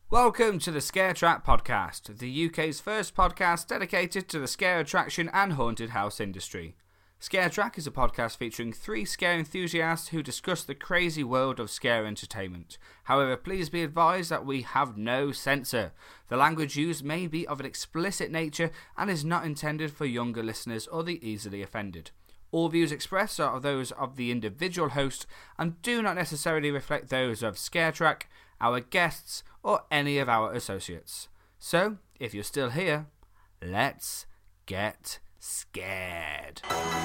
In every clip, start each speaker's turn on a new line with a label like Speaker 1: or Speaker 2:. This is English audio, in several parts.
Speaker 1: Welcome to the Scare Track Podcast, the UK's first podcast dedicated to the scare attraction and haunted house industry. Scare Track is a podcast featuring three scare enthusiasts who discuss the crazy world of scare entertainment. However, please be advised that we have no censor. The language used may be of an explicit nature and is not intended for younger listeners or the easily offended. All views expressed are those of the individual host and do not necessarily reflect those of Scare Track, our guests, or any of our associates. So, if you're still here, let's get scared.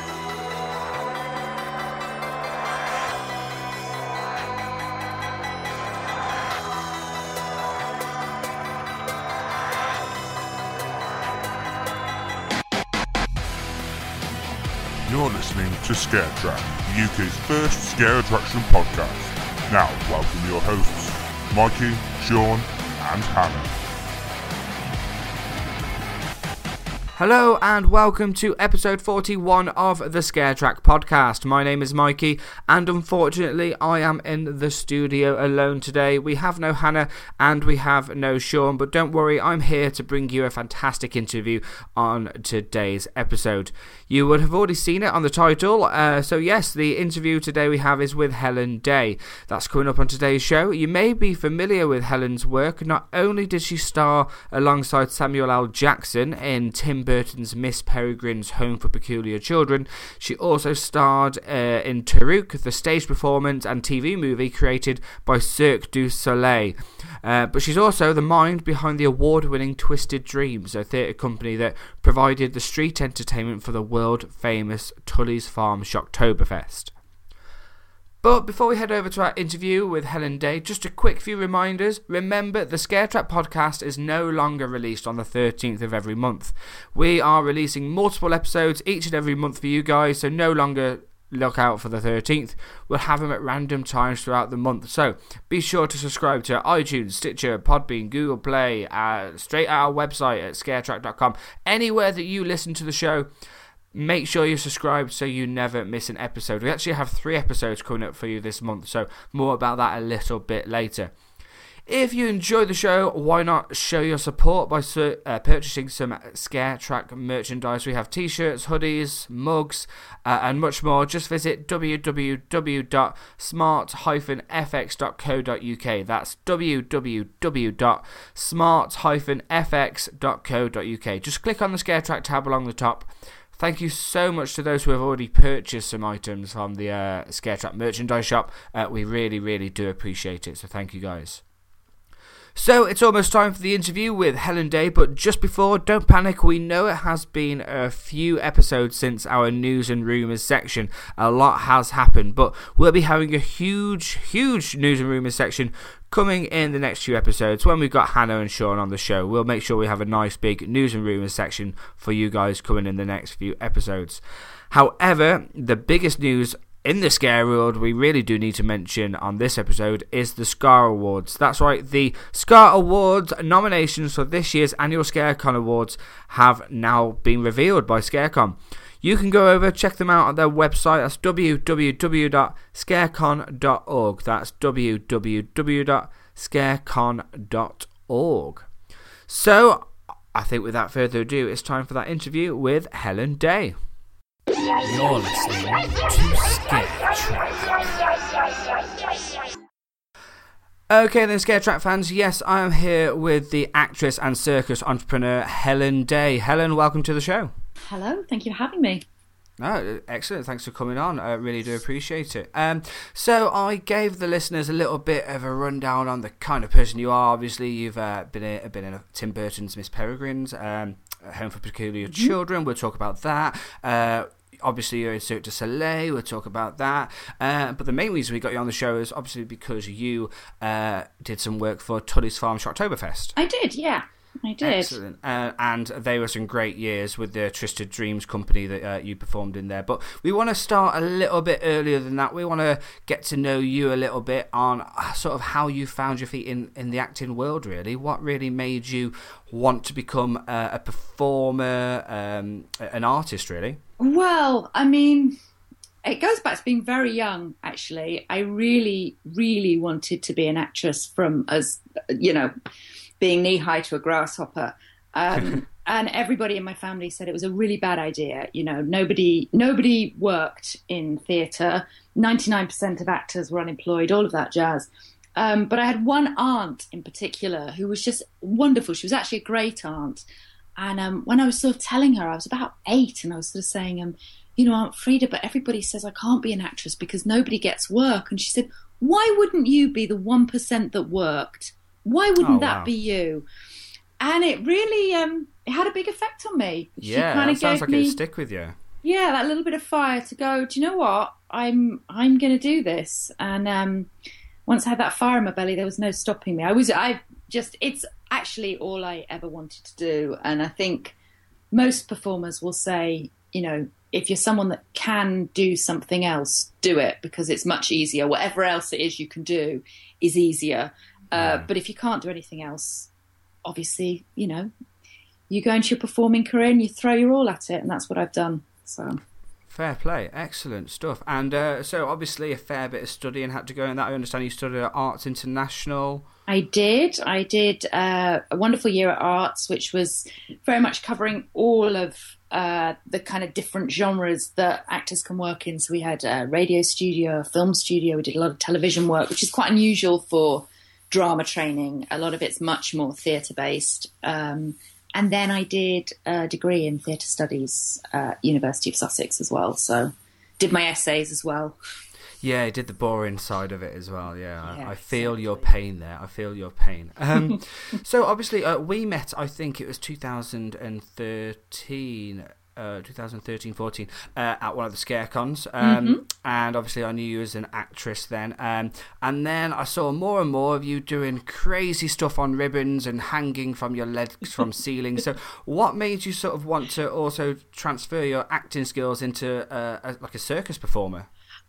Speaker 2: You're listening to Scare Track, the UK's first scare attraction podcast. Now, welcome your hosts, Mikey, Sean, and Hannah.
Speaker 1: Hello and welcome to episode 41 of the Scare Track podcast. My name is Mikey and unfortunately I am in the studio alone today. We have no Hannah and we have no Sean, but don't worry, I'm here to bring you a fantastic interview on today's episode. You would have already seen it on the title, so yes, the interview today we have is with Helen Day. That's coming up on today's show. You may be familiar with Helen's work. Not only did she star alongside Samuel L. Jackson in Tim Burton's Miss Peregrine's Home for Peculiar Children, she also starred in Taruk, the stage performance and TV movie created by Cirque du Soleil. But she's also the mind behind the award-winning Twisted Dreams, a theatre company that provided the street entertainment for the world-famous Tully's Farm Shocktoberfest. But before we head over to our interview with Helen Day, just a quick few reminders. Remember, the Scare Track podcast is no longer released on the 13th of every month. We are releasing multiple episodes each and every month for you guys, so no longer look out for the 13th. We'll have them at random times throughout the month, so be sure to subscribe to iTunes, Stitcher, Podbean, Google Play, straight at our website at scaretrack.com. Anywhere that you listen to the show, make sure you're subscribed so you never miss an episode. We actually have 3 episodes coming up for you this month, so more about that a little bit later. If you enjoy the show, why not show your support by purchasing some Scare Track merchandise? We have t-shirts, hoodies, mugs, and much more. Just visit www.smart-fx.co.uk. That's www.smart-fx.co.uk. Just click on the Scare Track tab along the top. Thank you so much to those who have already purchased some items from the Scare Track merchandise shop. We really, really do appreciate it, so thank you guys. So it's almost time for the interview with Helen Day, but just before, don't panic, we know it has been a few episodes since our news and rumours section. A lot has happened, but we'll be having a huge news and rumours section coming in the next few episodes when we've got Hannah and Sean on the show. We'll make sure we have a nice big news and rumours section for you guys coming in the next few episodes. However, the biggest news in the scare world we really do need to mention on this episode is the SCAR Awards. That's right, the SCAR Awards nominations for this year's annual ScareCon Awards have now been revealed by ScareCon. You can go over, check them out on their website. That's www.scarecon.org. That's www.scarecon.org. So, I think without further ado, it's time for that interview with Helen Day.
Speaker 3: You're listening to Scare Track.
Speaker 1: Okay then, Scare Track fans, yes, I am here with the actress and circus entrepreneur Helen Day. Helen, welcome to the show.
Speaker 4: Hello, thank you for having me.
Speaker 1: Oh, excellent, thanks for coming on, I really do appreciate it. So I gave the listeners a little bit of a rundown on the kind of person you are. Obviously you've been in Tim Burton's Miss Peregrine's Home for Peculiar Children. We'll talk about that. Obviously you're in Cirque du Soleil, we'll talk about that. But the main reason we got you on the show is obviously because you did some work for Tully's Farm Shocktoberfest.
Speaker 4: I did, yeah. I did.
Speaker 1: Excellent. And they were some great years with the Twisted Dreams company that you performed in there. But we want to start a little bit earlier than that. We want to get to know you a little bit on sort of how you found your feet in the acting world, really. What really made you want to become a performer, an artist, really?
Speaker 4: Well, I mean, it goes back to being very young, actually. I really, really wanted to be an actress from being knee-high to a grasshopper. And everybody in my family said it was a really bad idea. Nobody worked in theatre. 99% of actors were unemployed, all of that jazz. But I had one aunt in particular who was just wonderful. She was actually a great aunt. And when I was sort of telling her, I was about 8, and I was sort of saying, Aunt Frida, but everybody says I can't be an actress because nobody gets work. And she said, why wouldn't you be the 1% that worked? Why wouldn't that be you? And it really it had a big effect on me.
Speaker 1: Yeah, that sounds like it would stick with you. Yeah,
Speaker 4: that little bit of fire to go, do you know what? I'm going to do this. And once I had that fire in my belly, there was no stopping me. It's actually all I ever wanted to do. And I think most performers will say, if you're someone that can do something else, do it, because it's much easier. Whatever else it is you can do is easier. But if you can't do anything else, obviously, you go into your performing career and you throw your all at it, and that's what I've done. So
Speaker 1: fair play, excellent stuff. And so obviously a fair bit of studying had to go in that. I understand you studied at Arts International.
Speaker 4: I did a wonderful year at Arts, which was very much covering all of the kind of different genres that actors can work in. So we had a radio studio, a film studio, we did a lot of television work, which is quite unusual for drama training. A lot of it's much more theatre based. And then I did a degree in theatre studies at University of Sussex as well. So did my essays as well.
Speaker 1: Yeah, I did the boring side of it as well. Yeah, I feel
Speaker 4: exactly.
Speaker 1: your pain there. I feel your pain. So obviously we met, I think it was 2013, 2013-14 at one of the ScareCons, and obviously I knew you as an actress then, and then I saw more and more of you doing crazy stuff on ribbons and hanging from your legs from ceilings. So what made you sort of want to also transfer your acting skills into like a circus performer?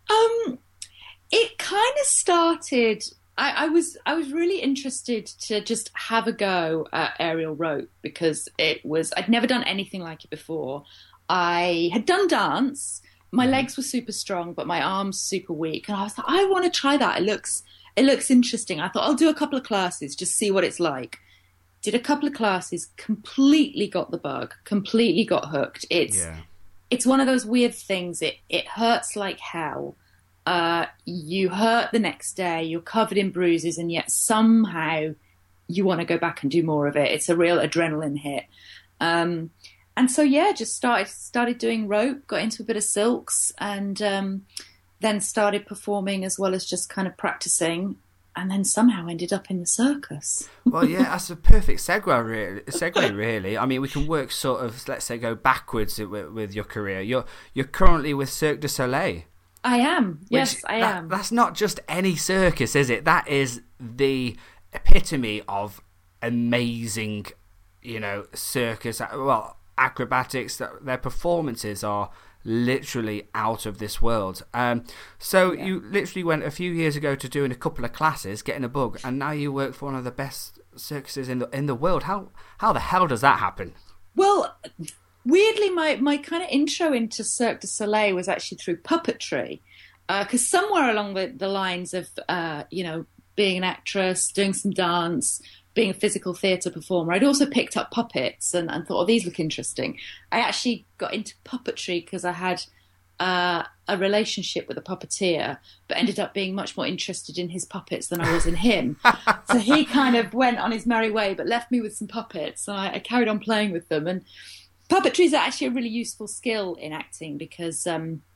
Speaker 4: It kind of started. I was really interested to just have a go at aerial rope because I'd never done anything like it before. I had done dance. My legs were super strong, but my arms super weak. And I was like, I want to try that. It looks interesting. I thought I'll do a couple of classes, just see what it's like. Did a couple of classes, completely got the bug, completely got hooked. It's one of those weird things. It hurts like hell. You hurt the next day, you're covered in bruises, and yet somehow you want to go back and do more of it. It's a real adrenaline hit. And so, just started doing rope, got into a bit of silks, and then started performing as well as just kind of practicing, and then somehow ended up in the circus.
Speaker 1: Well, yeah, that's a perfect segue, really. I mean, we can work sort of, let's say, go backwards with your career. You're currently with Cirque du Soleil.
Speaker 4: I am. Yes, I am.
Speaker 1: That's not just any circus, is it? That is the epitome of amazing, circus, acrobatics. Their performances are literally out of this world. You literally went a few years ago to doing a couple of classes, getting a bug, and now you work for one of the best circuses in the world. How the hell does that happen?
Speaker 4: Well, weirdly, my kind of intro into Cirque du Soleil was actually through puppetry, because somewhere along the lines of, being an actress, doing some dance, being a physical theatre performer, I'd also picked up puppets and thought, oh, these look interesting. I actually got into puppetry because I had a relationship with a puppeteer, but ended up being much more interested in his puppets than I was in him. So he kind of went on his merry way, but left me with some puppets, and I carried on playing with them. And puppetry is actually a really useful skill in acting because,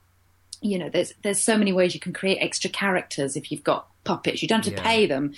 Speaker 4: there's so many ways you can create extra characters if you've got puppets. You don't have to pay them,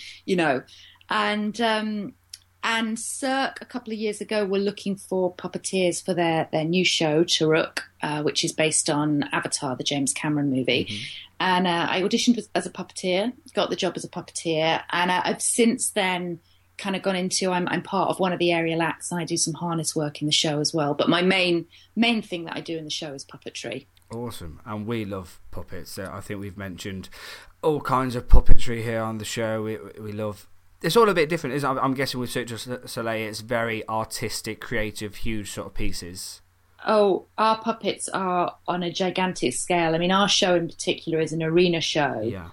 Speaker 4: And Cirque a couple of years ago were looking for puppeteers for their new show, Churuk, which is based on Avatar, the James Cameron movie. And I auditioned as a puppeteer, got the job as a puppeteer, and I've since then kind of gone into, I'm part of one of the aerial acts, and I do some harness work in the show as well. But my main thing that I do in the show is puppetry.
Speaker 1: Awesome. And we love puppets. I think we've mentioned all kinds of puppetry here on the show. We love... It's all a bit different, isn't it? I'm guessing with Cirque du Soleil, it's very artistic, creative, huge sort of pieces.
Speaker 4: Oh, our puppets are on a gigantic scale. I mean, our show in particular is an arena show.
Speaker 1: Yeah.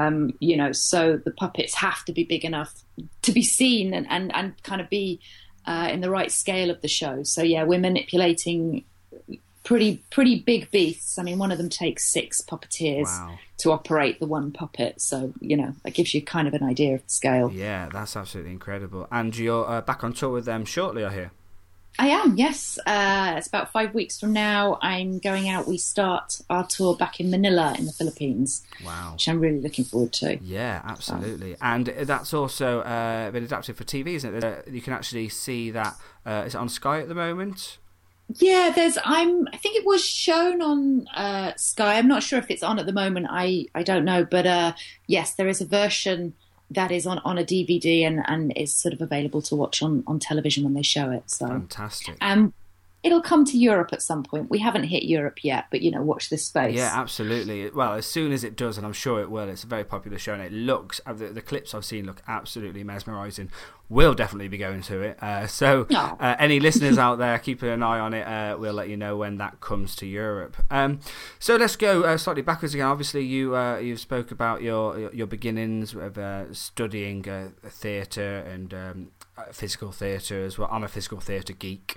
Speaker 4: So the puppets have to be big enough to be seen and kind of be in the right scale of the show. So yeah, we're manipulating pretty big beasts. I mean, one of them takes 6 puppeteers to operate the one puppet. So, that gives you kind of an idea of the scale.
Speaker 1: Yeah, that's absolutely incredible. And you're back on tour with them shortly, I hear.
Speaker 4: I am, yes. It's about 5 weeks from now. I'm going out. We start our tour back in Manila in the Philippines.
Speaker 1: Wow.
Speaker 4: Which I'm really looking forward to.
Speaker 1: Yeah, absolutely. And that's also been adapted for TV, isn't it? You can actually see that. Is it on Sky at the moment?
Speaker 4: Yeah, I think it was shown on Sky. I'm not sure if it's on at the moment. I don't know. But yes, there is a version that is on a DVD and is sort of available to watch on television when they show it. So
Speaker 1: fantastic.
Speaker 4: It'll come to Europe at some point. We haven't hit Europe yet, but watch this space.
Speaker 1: Yeah, absolutely. Well, as soon as it does, and I'm sure it will, it's a very popular show, and it looks, the clips I've seen look absolutely mesmerising. We'll definitely be going to it. Any listeners out there, keeping an eye on it, we'll let you know when that comes to Europe. So let's go slightly backwards again. Obviously, you spoke about your beginnings of studying theatre and physical theatre as well. I'm a physical theatre geek.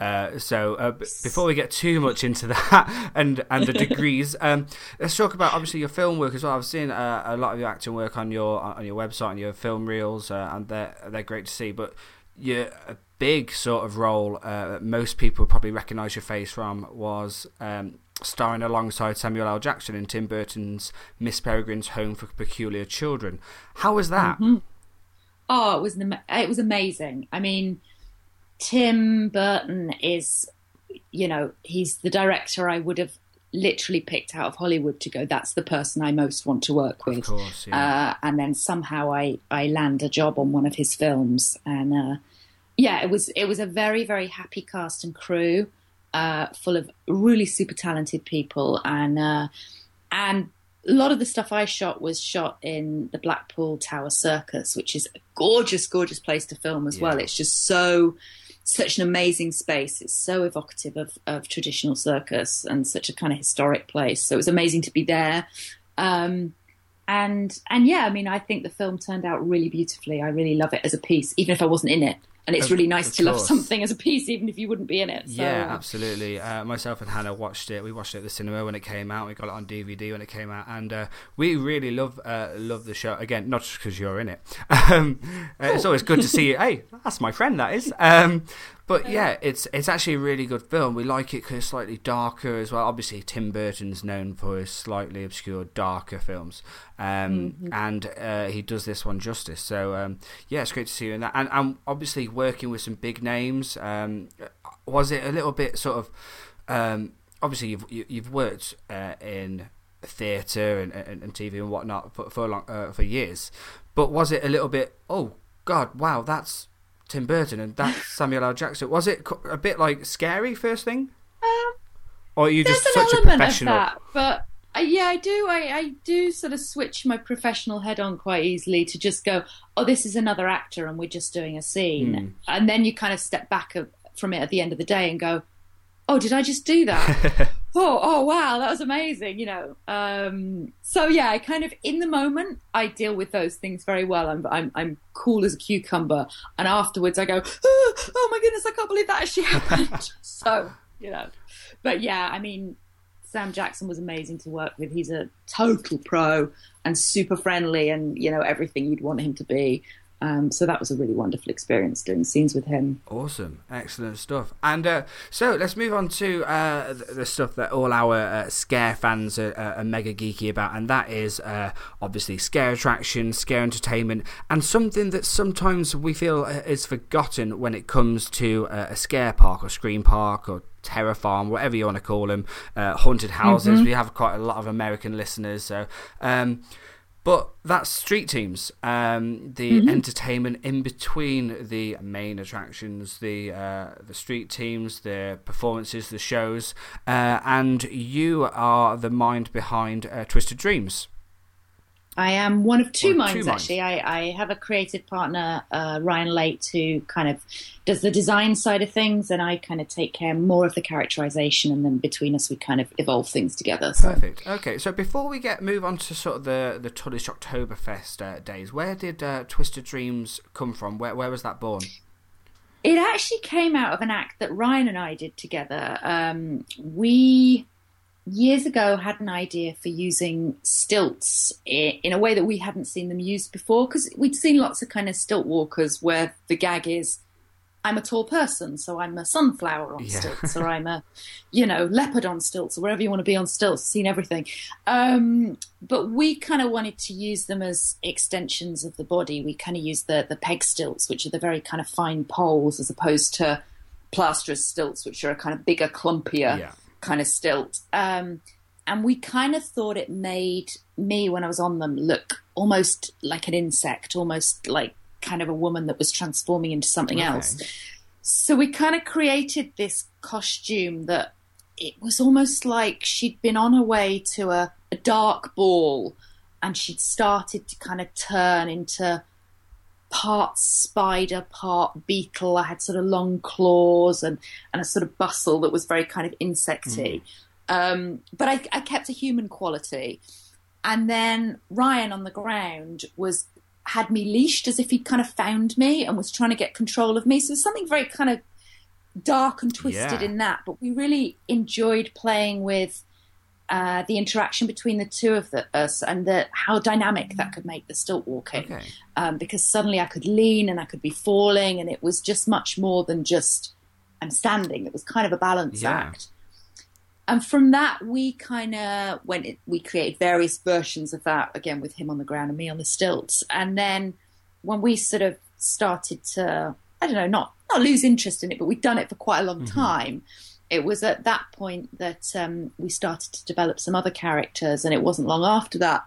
Speaker 1: Before we get too much into that and the degrees, let's talk about obviously your film work as well. I've seen a lot of your acting work on your website and your film reels, and they're great to see. But you're a big sort of role most people probably recognise your face from was starring alongside Samuel L. Jackson in Tim Burton's Miss Peregrine's Home for Peculiar Children. How was that?
Speaker 4: Mm-hmm. Oh, it was amazing. I mean, Tim Burton is, he's the director I would have literally picked out of Hollywood to go, that's the person I most want to work with. Of
Speaker 1: course, yeah.
Speaker 4: And then somehow I land a job on one of his films. And it was a very, very happy cast and crew, full of really super talented people. And a lot of the stuff I shot was shot in the Blackpool Tower Circus, which is a gorgeous, gorgeous place to film as well. It's just such an amazing space. It's so evocative of traditional circus and such a kind of historic place. So it was amazing to be there. And yeah, I mean, I think the film turned out really beautifully. I really love it as a piece, even if I wasn't in it. And it's really nice to love something as a piece, even if you wouldn't be in it. So.
Speaker 1: Yeah, absolutely. Myself and Hannah watched it. We watched it at the cinema when it came out. We got it on DVD when it came out, and we really love the show. Again, not just because you're in it. It's always good to see you. Hey, that's my friend. That is. But yeah, it's actually a really good film. We like it because it's slightly darker as well. Obviously, Tim Burton's known for his slightly obscure, darker films, and he does this one justice. So yeah, it's great to see you in that. And obviously, working with some big names. Was it a little bit sort of? Obviously, you've worked in theatre and TV and whatnot for years, but was it a little bit? Oh God, wow, that's Tim Burton and that's Samuel L. Jackson. Was it a bit like scary first thing? Or are you just such a professional?
Speaker 4: Of that, but yeah, I do. I do sort of switch my professional head on quite easily to just go, oh, this is another actor and we're just doing a scene. And then you kind of step back from it at the end of the day and go, oh, did I just do that? oh, wow, that was amazing, So yeah, I kind of, in the moment, I deal with those things very well. I'm cool as a cucumber. And afterwards I go, oh my goodness, I can't believe that actually happened. So, But yeah, I mean, Sam Jackson was amazing to work with. He's a total pro and super friendly and, everything you'd want him to be. So that was a really wonderful experience doing scenes with him.
Speaker 1: Awesome. Excellent stuff. And so let's move on to the stuff that all our scare fans are mega geeky about, and that is obviously scare attractions, scare entertainment, and something that sometimes we feel is forgotten when it comes to a scare park or scream park or terror farm, whatever you want to call them, haunted houses. We have quite a lot of American listeners, so but that's street teams, the entertainment in between the main attractions, the street teams, the performances, the shows, and you are the mind behind Twisted Dreams.
Speaker 4: I am one of two
Speaker 1: One of two
Speaker 4: minds,
Speaker 1: minds.
Speaker 4: actually. I have a creative partner, Ryan Late, who kind of does the design side of things, and I kind of take care more of the characterization, and then between us we kind of evolve things together. So.
Speaker 1: Perfect. Okay, so before we move on to sort of the Tullish Oktoberfest days, where did Twisted Dreams come from? Where was that born?
Speaker 4: It actually came out of an act that Ryan and I did together. We years ago had an idea for using stilts in a way that we hadn't seen them used before, because we'd seen lots of kind of stilt walkers where the gag is, I'm a tall person, so I'm a sunflower on stilts, or I'm a, leopard on stilts, or wherever you want to be on stilts. Seen everything. But we kind of wanted to use them as extensions of the body. We kind of used the peg stilts, which are the very kind of fine poles, as opposed to plasterers stilts, which are a kind of bigger, clumpier kind of stilt. And we kind of thought it made me, when I was on them, look almost like an insect, almost like kind of a woman that was transforming into something else. So we kind of created this costume that it was almost like she'd been on her way to a dark ball, and she'd started to kind of turn into part spider, part beetle. I had sort of long claws and a sort of bustle that was very kind of insecty. But I kept a human quality. And then Ryan on the ground had me leashed as if he'd kind of found me and was trying to get control of me. So there's something very kind of dark and twisted in that. But we really enjoyed playing with the interaction between the two of us, and how dynamic that could make the stilt walking. Because suddenly I could lean and I could be falling, and it was just much more than just I'm standing. It was kind of a balance act. And from that, we kind of we created various versions of that, again, with him on the ground and me on the stilts. And then when we sort of started to, I don't know, not lose interest in it, but we'd done it for quite a long time. It was at that point that we started to develop some other characters. And it wasn't long after that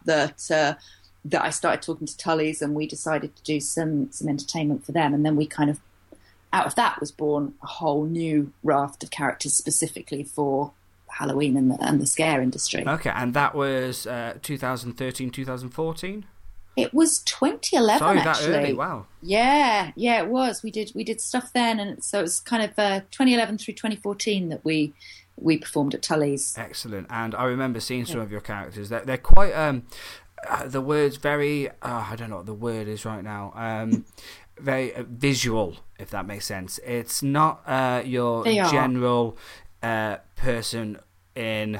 Speaker 4: I started talking to Tullies, and we decided to do some entertainment for them. And then we kind of, out of that was born a whole new raft of characters specifically for Halloween and the scare industry.
Speaker 1: Okay, and that was 2013, 2014?
Speaker 4: It was 2011.
Speaker 1: Sorry, that
Speaker 4: actually.
Speaker 1: early, wow.
Speaker 4: Yeah, it was. We did stuff then, and so it was kind of 2011 through 2014 that we performed at Tully's.
Speaker 1: Excellent. And I remember seeing some of your characters. They're quite the word's very I don't know what the word is right now. Very visual, if that makes sense. It's not your general person in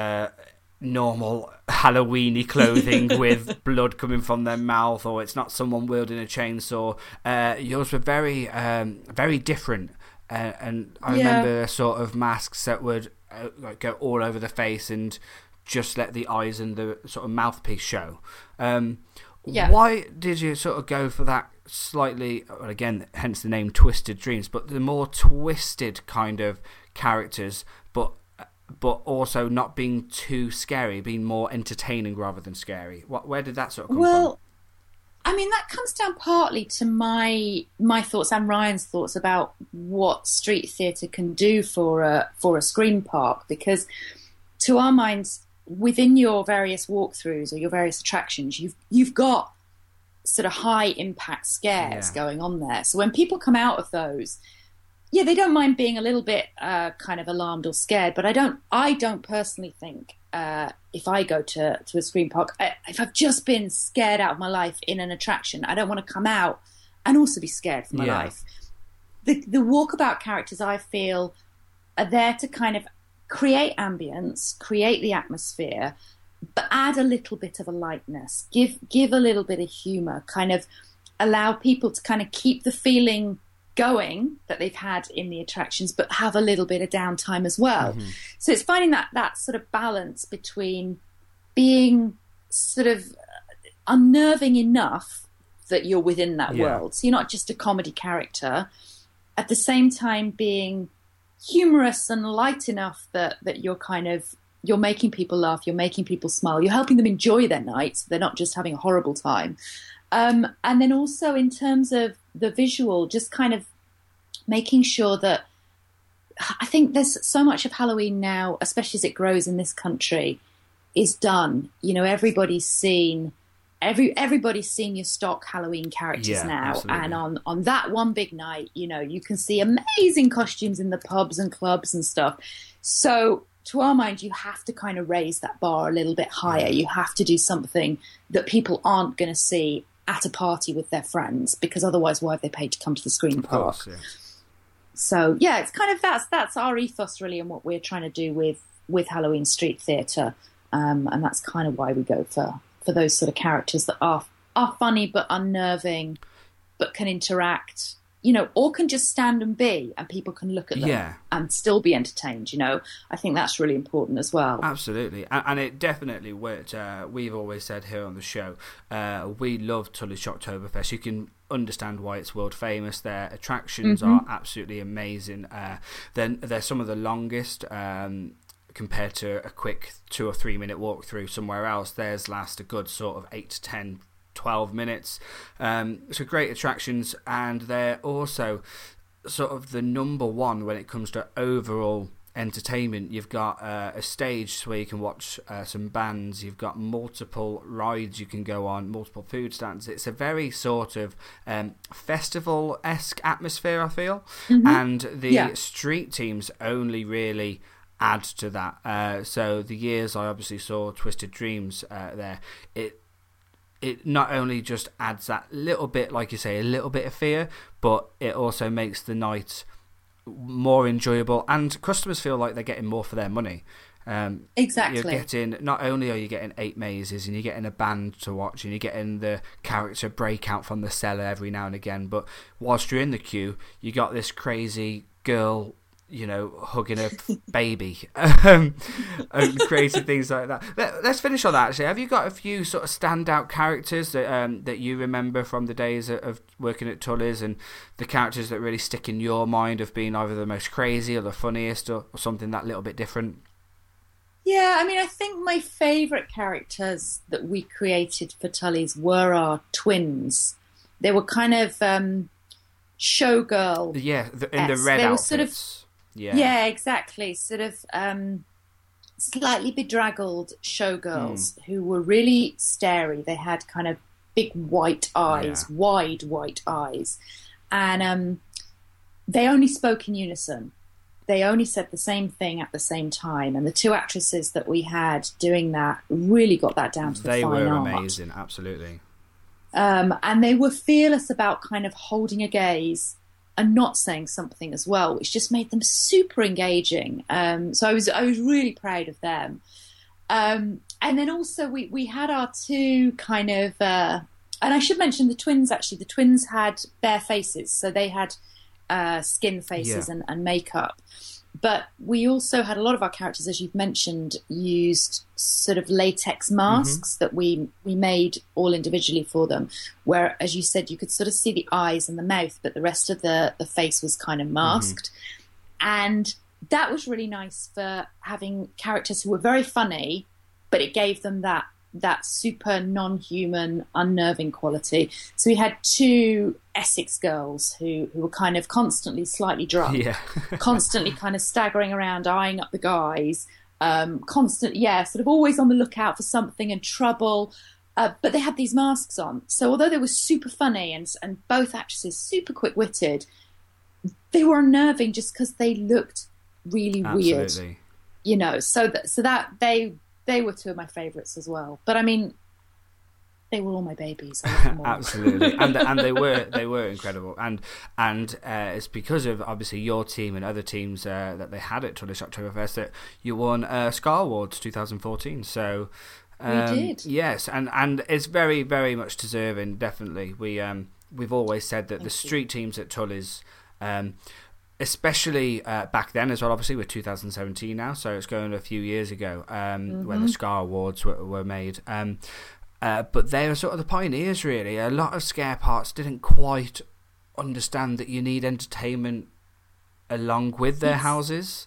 Speaker 1: normal Halloweeny clothing with blood coming from their mouth, or it's not someone wielding a chainsaw. Yours were very very different, and I remember sort of masks that would go all over the face and just let the eyes and the sort of mouthpiece show. Why did you sort of go for that slightly, well, again, hence the name Twisted Dreams, but the more twisted kind of characters, but also not being too scary, being more entertaining rather than scary? Where did that sort of come from?
Speaker 4: Well, I mean, that comes down partly to my thoughts and Ryan's thoughts about what street theatre can do for a screen park, because to our minds, within your various walkthroughs or your various attractions, you've got sort of high impact scares going on there. So when people come out of those, they don't mind being a little bit kind of alarmed or scared. But I don't personally think if I go to a screen park, if I've just been scared out of my life in an attraction, I don't want to come out and also be scared for my life. The walkabout characters, I feel, are there to kind of create ambience, create the atmosphere, but add a little bit of a lightness, give a little bit of humour, kind of allow people to kind of keep the feeling going that they've had in the attractions, but have a little bit of downtime as well. So it's finding that sort of balance between being sort of unnerving enough that you're within that world. So you're not just a comedy character, at the same time being humorous and light enough that you're making people laugh, you're making people smile, you're helping them enjoy their night, so they're not just having a horrible time. And then also in terms of the visual, just kind of making sure that, I think there's so much of Halloween now, especially as it grows in this country, is done. Everybody's seen everybody's seen your stock Halloween characters now,
Speaker 1: absolutely.
Speaker 4: and on that one big night, you know, you can see amazing costumes in the pubs and clubs and stuff. So to our mind, you have to kind of raise that bar a little bit higher. You have to do something that people aren't going to see at a party with their friends, because otherwise why have they paid to come to the Screen Park?
Speaker 1: Of course, yeah.
Speaker 4: So yeah, it's kind of that's our ethos really, and what we're trying to do with Halloween Street Theatre, and that's kind of why we go for those sort of characters that are funny but unnerving, but can interact, you know, or can just stand and be, and people can look at them and still be entertained. You know, I think that's really important as well.
Speaker 1: Absolutely, and it definitely worked. We've always said here on the show, we love Tully's Shocktoberfest. You can understand why it's world famous. Their attractions are absolutely amazing. Then they're some of the longest. Compared to a quick 2 or 3 minute walk through somewhere else, theirs last a good sort of 8 to 10, 12 minutes. So great attractions, and they're also sort of the number one when it comes to overall entertainment. You've got a stage where you can watch some bands. You've got multiple rides you can go on, multiple food stands. It's a very sort of festival-esque atmosphere, I feel. And the street teams only really add to that. So the years I obviously saw Twisted Dreams there, it not only just adds that little bit, like you say, a little bit of fear, but it also makes the night more enjoyable, and customers feel like they're getting more for their money.
Speaker 4: Exactly.
Speaker 1: You're getting, not only are you getting 8 mazes, and you're getting a band to watch, and you're getting the character breakout from the cellar every now and again, but whilst you're in the queue, you got this crazy girl, you know, hugging a baby, and crazy things like that. Let's finish on that, actually. Have you got a few sort of standout characters that you remember from the days of working at Tully's, and the characters that really stick in your mind of being either the most crazy or the funniest, or something that little bit different?
Speaker 4: Yeah, I mean, I think my favourite characters that we created for Tully's were our twins. They were kind of showgirl.
Speaker 1: Yeah, in the red outfits.
Speaker 4: Sort of, yeah, exactly. Sort of slightly bedraggled showgirls who were really starey. They had kind of big white eyes, wide white eyes, and they only spoke in unison. They only said the same thing at the same time, and the two actresses that we had doing that really got that down to the fine art.
Speaker 1: They were amazing, absolutely.
Speaker 4: And they were fearless about kind of holding a gaze and not saying something as well, which just made them super engaging. So I was really proud of them. And then also we had our two kind of, and I should mention the twins, actually. The twins had bare faces, so they had skin faces and makeup. But we also had a lot of our characters, as you've mentioned, used sort of latex masks that we made all individually for them, where, as you said, you could sort of see the eyes and the mouth, but the rest of the face was kind of masked. And that was really nice for having characters who were very funny, but it gave them that super non-human, unnerving quality. So we had two Essex girls who were kind of constantly slightly drunk, constantly kind of staggering around, eyeing up the guys, sort of always on the lookout for something and trouble. But they had these masks on. So although they were super funny and both actresses super quick-witted, they were unnerving just because they looked really weird. You know, so that they were two of my favourites as well. But I mean, they were all my babies. I love them all.
Speaker 1: Absolutely, and they were incredible. And it's because of obviously your team and other teams that they had at Tully's Shocktoberfest that you won Scar Awards 2014. So
Speaker 4: we did.
Speaker 1: Yes, and it's very, very much deserving. Definitely, we've always said that the street teams at Tully's. Especially back then as well, obviously we're 2017 now, so it's going a few years ago when the Scar Awards were made. But they were sort of the pioneers, really. A lot of scare parks didn't quite understand that you need entertainment along with their houses.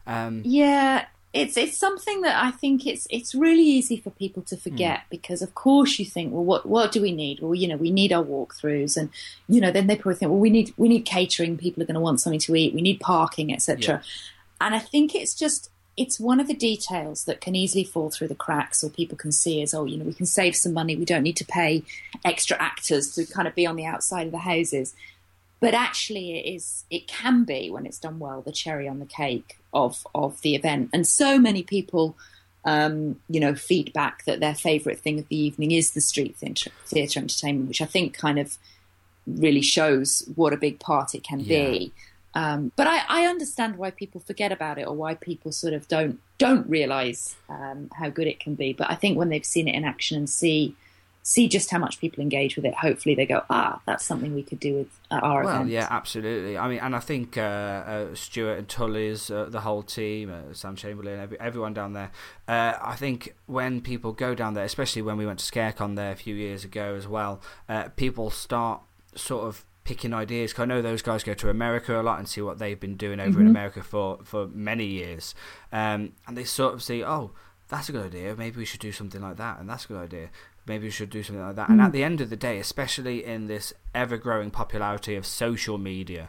Speaker 4: It's something that I think it's really easy for people to forget because, of course, you think, well, what do we need? Well, you know, we need our walkthroughs, and you know, then they probably think, well, we need catering. People are going to want something to eat. We need parking, etc. And I think it's just it's one of the details that can easily fall through the cracks, or people can see as, oh, we can save some money. We don't need to pay extra actors to kind of be on the outside of the houses. But actually it can be, when it's done well, the cherry on the cake of the event. And so many people, feedback that their favourite thing of the evening is the street theatre entertainment, which I think kind of really shows what a big part it can be. But I understand why people forget about it, or why people sort of don't realise how good it can be. But I think when they've seen it in action and see just how much people engage with it, hopefully they go, that's something we could do with our event.
Speaker 1: Well, yeah, absolutely. I mean, and I think Stuart and Tully's, the whole team, Sam Chamberlain, everyone down there, I think when people go down there, especially when we went to ScareCon there a few years ago as well, people start sort of picking ideas. 'Cause I know those guys go to America a lot and see what they've been doing over in America for many years, and they sort of see, that's a good idea, maybe we should do something like that, and that's a good idea, maybe we should do something like that. And at the end of the day, especially in this ever-growing popularity of social media,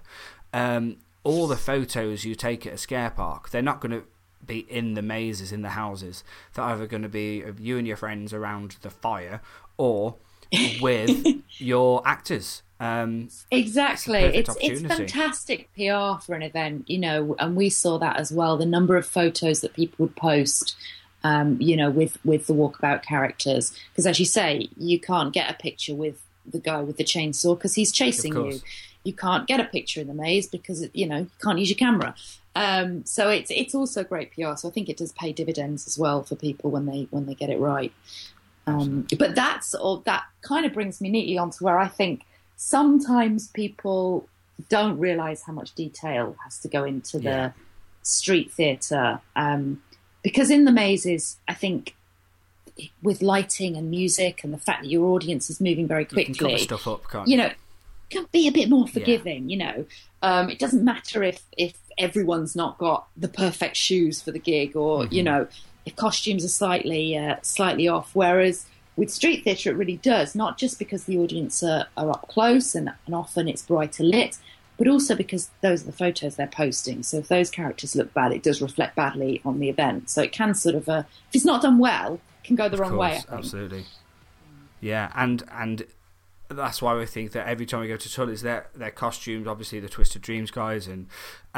Speaker 1: all the photos you take at a scare park, they're not going to be in the mazes, in the houses. They're either going to be of you and your friends around the fire, or with your actors.
Speaker 4: Exactly. It's fantastic PR for an event, and we saw that as well. The number of photos that people would post, with the walkabout characters, because as you say, you can't get a picture with the guy with the chainsaw because he's chasing you. You can't get a picture in the maze because you can't use your camera. So it's also great PR. So I think it does pay dividends as well for people when they get it right. But that kind of brings me neatly onto where I think sometimes people don't realise how much detail has to go into the street theatre. Because in the mazes, I think with lighting and music and the fact that your audience is moving very quickly,
Speaker 1: you can cover stuff up, can't you?
Speaker 4: Can be a bit more forgiving. It doesn't matter if everyone's not got the perfect shoes for the gig, or if costumes are slightly off. Whereas with street theatre, it really does, not just because the audience are up close and often it's brighter lit, but also because those are the photos they're posting. So if those characters look bad, it does reflect badly on the event. So it can sort of, if it's not done well, it can go the wrong way, I think.
Speaker 1: Absolutely. Yeah, and that's why we think that every time we go to Tully's, their costumes, obviously the Twisted Dreams guys, and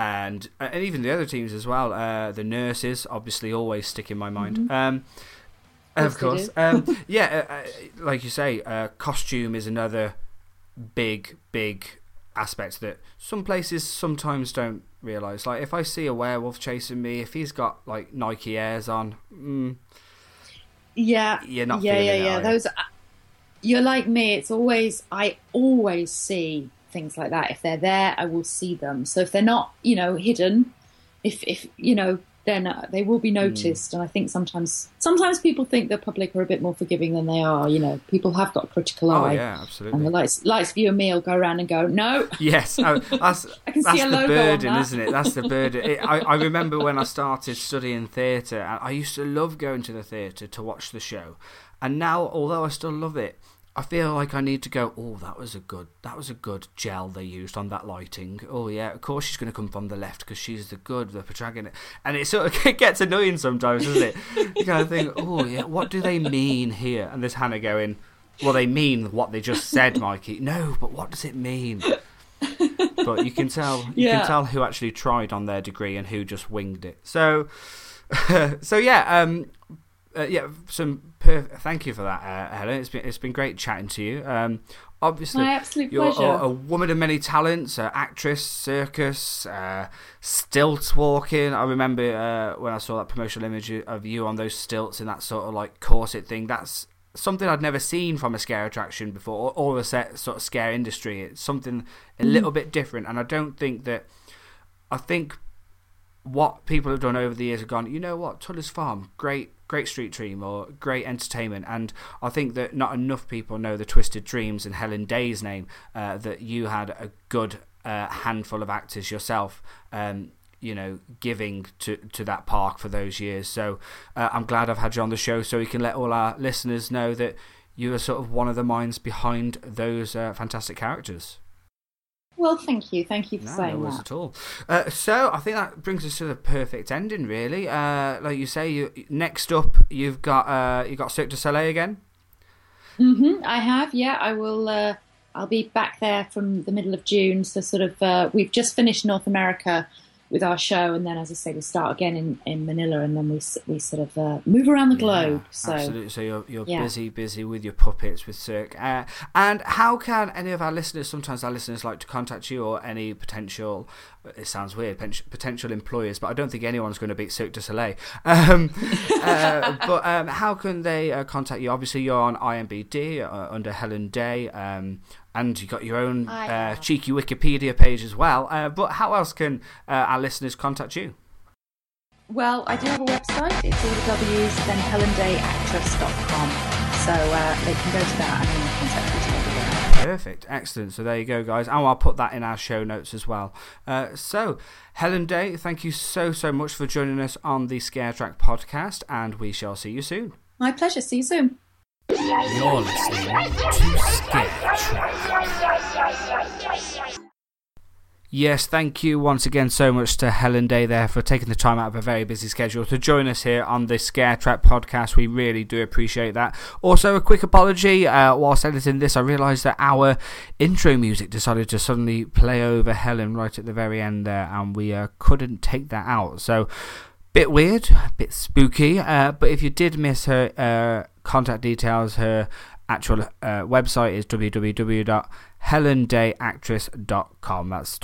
Speaker 1: even the other teams as well, the nurses obviously always stick in my mind. Of course. Like you say, costume is another big aspect that some places sometimes don't realise. Like if I see a werewolf chasing me, if he's got like Nike Airs on, you're not feeling it.
Speaker 4: Those, you're like me. I always see things like that. If they're there, I will see them. So if they're not, hidden, if then they will be noticed. And I think sometimes people think the public are a bit more forgiving than they are. People have got a critical eye.
Speaker 1: Oh yeah, absolutely.
Speaker 4: And the lights view and me will go around and go, no.
Speaker 1: Yes, that's
Speaker 4: I can see a logo
Speaker 1: the burden,
Speaker 4: on that.
Speaker 1: isn't it? That's the burden. I remember when I started studying theatre, I used to love going to the theatre to watch the show. And now, although I still love it, I feel like I need to go, that was a good gel they used on that lighting. Oh yeah, of course she's going to come from the left because she's the protagonist. And it sort of gets annoying sometimes, doesn't it? You kind of think, what do they mean here? And there's Hannah going, well, they mean what they just said, Mikey. No, but what does it mean? But you can tell who actually tried on their degree and who just winged it. So thank you for that, Helen. It's been great chatting to you. Obviously,
Speaker 4: my absolute
Speaker 1: you're
Speaker 4: pleasure.
Speaker 1: a woman of many talents, actress, circus, stilts walking. I remember when I saw that promotional image of you on those stilts in that sort of like corset thing. That's something I'd never seen from a scare attraction before, or the sort of scare industry. It's something a little bit different, and I think what people have done over the years have gone, you know what, Tully's Farm, great street dream or great entertainment. And I think that not enough people know the Twisted Dreams and Helen Day's name, that you had a good handful of actors yourself, giving to that park for those years. So I'm glad I've had you on the show so we can let all our listeners know that you are sort of one of the minds behind those fantastic characters.
Speaker 4: Well, thank you for
Speaker 1: No
Speaker 4: saying
Speaker 1: worries
Speaker 4: that.
Speaker 1: at all. So I think that brings us to the perfect ending, really. Like you say, next up you've got Cirque du Soleil again.
Speaker 4: I have, yeah. I will. I'll be back there from the middle of June. So sort of, we've just finished North America with our show, and then, as I say, we start again in Manila, and then we sort of move around the globe. So
Speaker 1: absolutely. So you're busy with your puppets with Cirque. And how can any of our listeners? Sometimes our listeners like to contact you, or any potential. It sounds weird, potential employers, but I don't think anyone's going to beat Cirque du Soleil. But how can they contact you? Obviously, you're on IMBD under Helen Day. And you got your own cheeky Wikipedia page as well. But how else can our listeners contact you?
Speaker 4: well, I do have a website. It's all the W's, then HelenDayActress.com. So they can go to that and then contact me there.
Speaker 1: Perfect, excellent. So there you go, guys. And I'll put that in our show notes as well. So, Helen Day, thank you so much for joining us on the Scare Track podcast, and we shall see you soon.
Speaker 4: My pleasure. See you soon.
Speaker 3: You're listening to Scare Track.
Speaker 1: Yes, thank you once again so much to Helen Day there for taking the time out of a very busy schedule to join us here on the Scare Track podcast. We really do appreciate that. Also, a quick apology. Whilst editing this, I realised that our intro music decided to suddenly play over Helen right at the very end there, and we couldn't take that out. So, bit weird, bit spooky, but if you did miss her contact details, her actual website is www.helendayactress.com. That's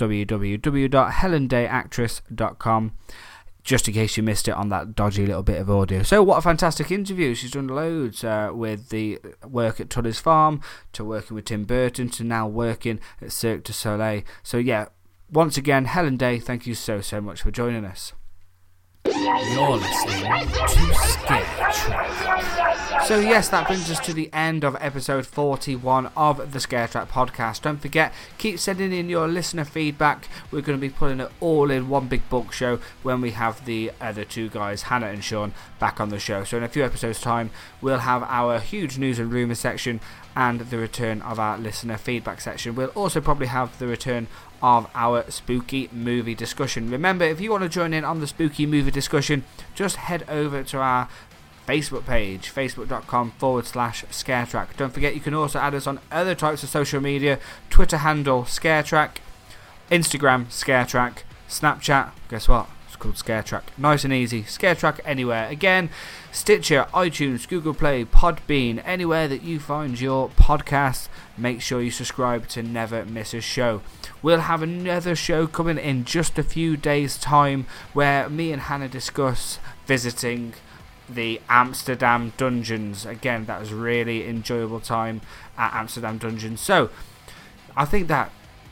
Speaker 1: www.helendayactress.com, just in case you missed it on that dodgy little bit of audio. So what a fantastic interview. She's done loads with the work at Tully's Farm, to working with Tim Burton, to now working at Cirque du Soleil. So yeah, once again, Helen Day, thank you so much for joining us.
Speaker 3: You're listening to Scare Track.
Speaker 1: So yes, that brings us to the end of episode 41 of the Scare Track podcast. Don't forget, keep sending in your listener feedback. We're going to be putting it all in one big bulk show when we have the other two guys, Hannah and Sean, back on the show. So in a few episodes' time, we'll have our huge news and rumours section and the return of our listener feedback section. We'll also probably have the return of our spooky movie discussion. Remember, if you want to join in on the spooky movie discussion, just head over to our Facebook page, facebook.com/ScareTrack. Don't forget, you can also add us on other types of social media: Twitter handle ScareTrack, Instagram ScareTrack, Snapchat, guess what? It's called ScareTrack. Nice and easy. ScareTrack anywhere. Again, Stitcher, iTunes, Google Play, Podbean, anywhere that you find your podcast. Make sure you subscribe to never miss a show. We'll have another show coming in just a few days' time, where me and Hannah discuss visiting the Amsterdam Dungeons. Again, that was a really enjoyable time at Amsterdam Dungeons. So I think that's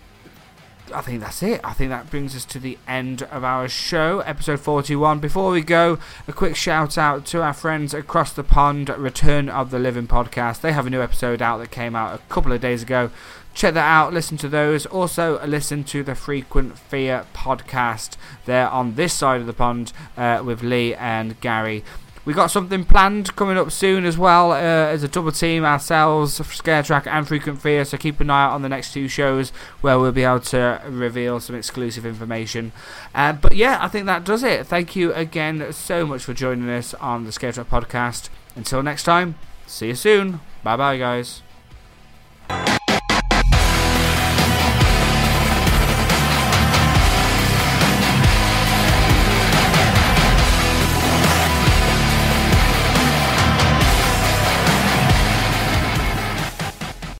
Speaker 1: it. I think that brings us to the end of our show, episode 41. Before we go, a quick shout out to our friends across the pond, Return of the Living podcast. They have a new episode out that came out a couple of days ago. Check that out, listen to those. Also listen to the Frequent Fear podcast. They're on this side of the pond with Lee and Gary. We got something planned coming up soon as well, as a double team ourselves, Scare Track and Frequent Fear, so keep an eye out on the next two shows where we'll be able to reveal some exclusive information. But yeah, I think that does it. Thank you again so much for joining us on the Scare Track podcast. Until next time, see you soon. Bye bye, guys.